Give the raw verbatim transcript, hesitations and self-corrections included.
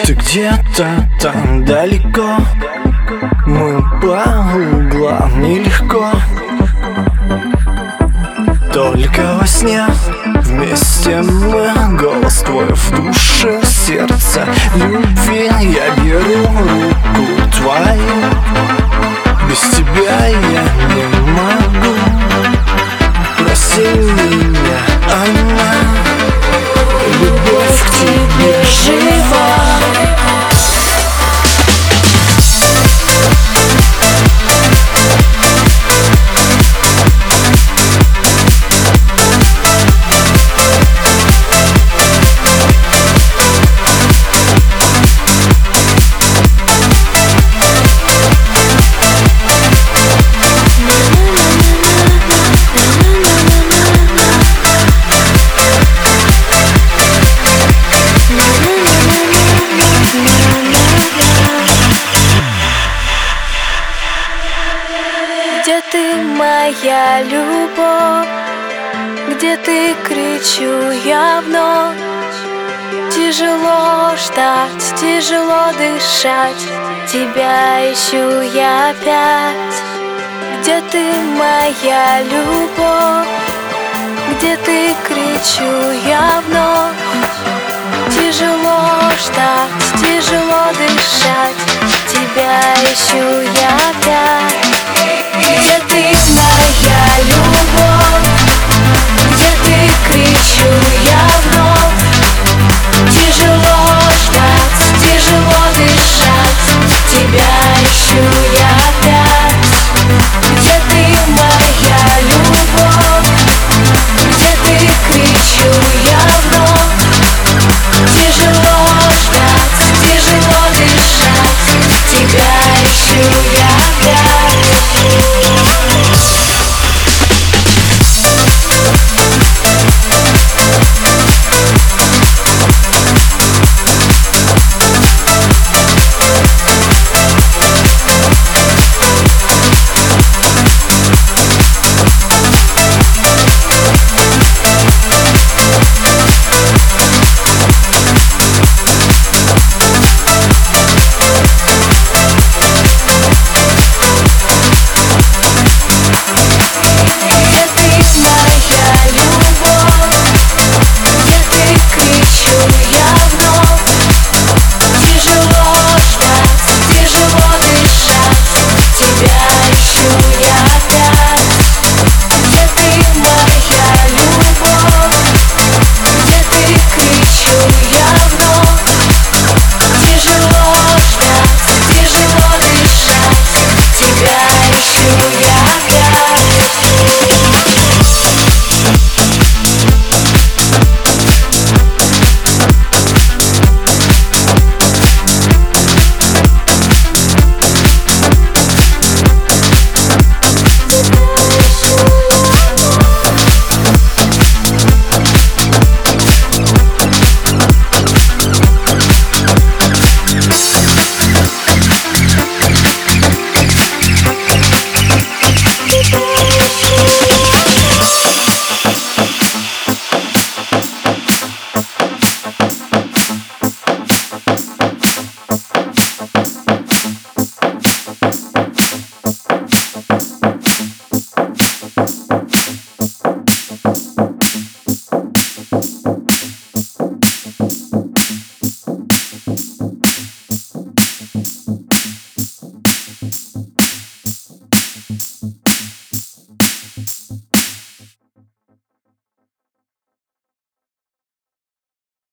Ты где-то там далеко, мы по углам нелегко. Только во сне вместе мы, голос твой в душе, сердце любви. Я беру руку твою, без тебя я не могу. Проси меня, она, любовь к тебе жива. Где ты, моя любовь? Где ты, кричу я вновь? Тяжело ждать, тяжело дышать, тебя ищу я опять. Где ты, моя любовь? Где ты, кричу я вновь? Тяжело ждать, тяжело дышать, тебя ищу я опять.